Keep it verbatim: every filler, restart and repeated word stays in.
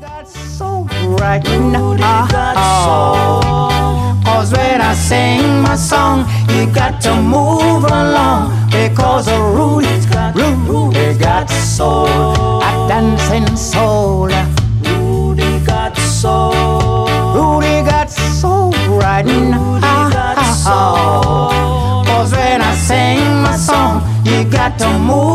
got soul right now. Cause when I sing my song, you got to move along. Because Rudy's got, Rudy got soul, a dancing soul. Rudy got soul, Rudy got soul right now. Cause when I sing my song, you got to move